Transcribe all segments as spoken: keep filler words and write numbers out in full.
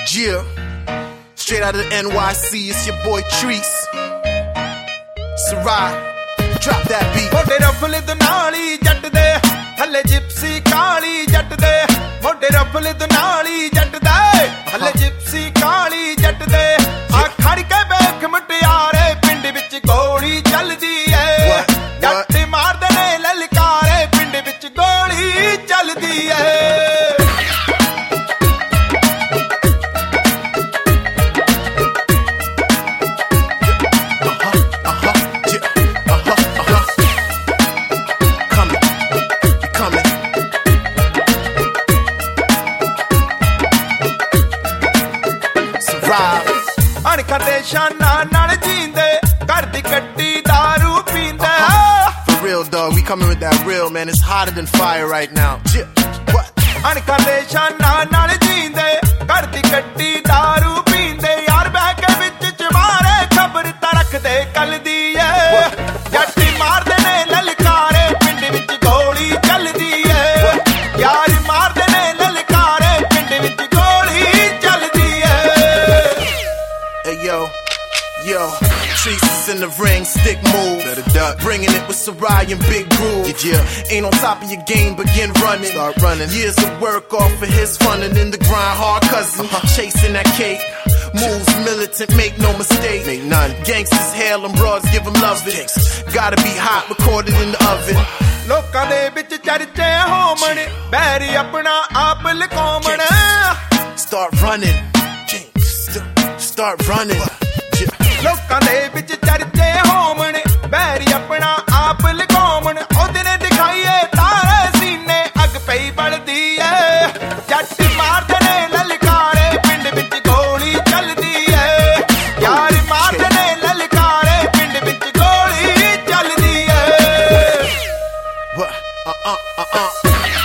Yeah, straight out of the N Y C, it's your boy Treese. Sarai, drop that beat. Mode ruffle the naali jatt de, halle gypsy kaali jatt de. Mode ruffle the naali jatt de, halle gypsy kaali jatt de. Aa khad ke bekh mutiyaare, pind vich goli chaldi hai. Jatt maarde ne lalkaare, pind vich goli chaldi hai. अणखते शाना नाल जींदे घर दी कट्टी दारू पींदे. For real dog, we coming with that real man. It's hotter than fire right now. What? अणखते शाना नाल जींदे घर दी कट्टी दारू पींदे. यार बह के विच चमारे खबर ता रख दे कल दी है. जट्टी मारदे ने ललकारे, पिंड विच गोली चलदी है. यार मारदे ने ललकारे, पिंड विच गोली चलदी है. Hey yo, yo, Treese is in the ring, stick move. Let it duck. Bringing it with Sarai and Big Groove. Yeah, yeah. Ain't on top of your game, begin running. Start running. Years of work off of his funding in the grind, hard cousin. Uh-huh. Chasing that cake. Moves militant, make no mistake. Make none. Gangsters hail them, broads give them love it. Gotta be hot, recorded in the oven. ਲੋਕਾਂ ਦੇ ਵਿੱਚ ਚਰਚੇ ਹੋਮਣ, ਬੈਰੀ ਆਪਣਾ ਆਪ ਲਕਾਉਣ. Start running. Start running. ਲੋਕਾਂ ਦੇ ਵਿੱਚ ਚਰਚੇ ਹੋਮਣ, ਬੈਰੀ ਆਪਣਾ ਆਪ ਲਕਾਉਣ. ਉਹਦੇ ਨੇ ਦਿਖਾਈਏ ਤਾਰੇ ਸੀਨੇ, ਅੱਗ ਪਈ ਬਲਦੀ ਏ. ਜੱਟ ਮਾਰਦੇ ਨੇ ਲਲਕਾਰੇ, ਪਿੰਡ ਵਿੱਚ ਗੋਲੀ ਚੱਲਦੀ ਏ. ਯਾਰ ਮਾਰਦੇ ਨੇ ਲਲਕਾਰੇ, ਪਿੰਡ ਵਿੱਚ ਗੋਲੀ ਚੱਲਦੀ ਏ. Uh uh uh uh.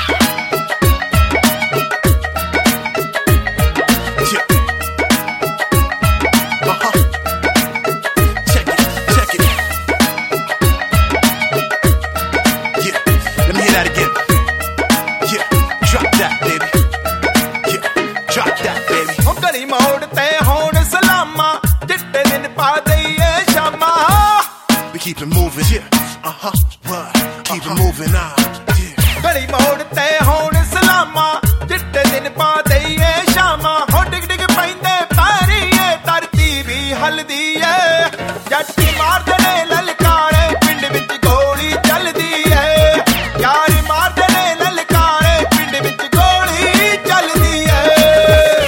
Keep it moving, yeah, uh-huh, what? Keep it moving, ah, yeah. Gadi mode te hon salama, jitte din pa deiye shama. Ho dig dig painde pariye, tarti bhi haldi hai. Jatti maarde ne lalkaare, pind vich goli chaldi hai. Yaar maarde ne lalkaare, pind vich goli chaldi hai.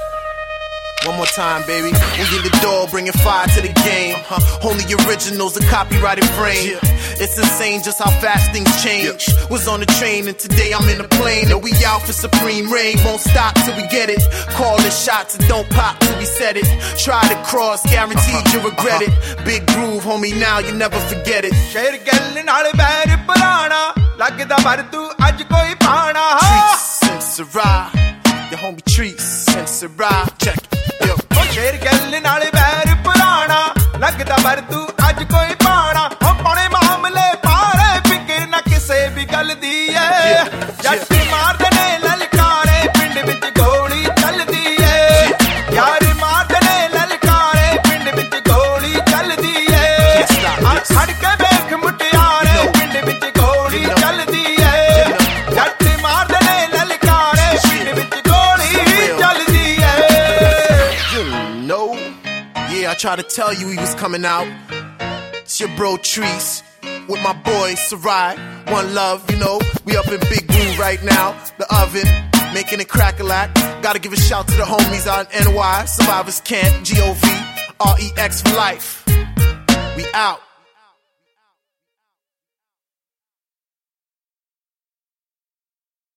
One more time, baby. We get the door, bringing fire to the game. Uh-huh. Only originals, a copyrighted frame. Yeah. It's insane just how fast things change. Yeah. Was on the train and today I'm in the plane. And we out for supreme reign. Won't stop till we get it. Call the shots and don't pop till we set it. Try to cross, guaranteed uh-huh. you'll regret uh-huh. it. Big Groove, homie, now you never forget it. Sher gal naal bair purana, lagda mar tu aj koi paana. Treese and Sarai, your homie Treese and Sarai. Check it. Yo. Sher gal naal bair purana, lagda mar tu aj koi paana. Ho paune maamle paare, fikir na kise bhi gal di hai. Jatti maarde ne lalkaare, pind vich goli chaldi hai. Yaar maarde ne lalkaare, pind vich goli chaldi hai. Aa khad ke bekh mutiyaare, pind vich goli chaldi hai. Jatti maarde ne lalkaare, pind vich goli chaldi hai. You know, yeah, I tried to tell you he was coming out. It's your bro Treese with my boy Sarai. One love, you know. We up in Big Groove right now. The oven, making it crack-a-lack. Gotta give a shout to the homies out in N Y. Survivors Camp, G O V, R E X for life. We out.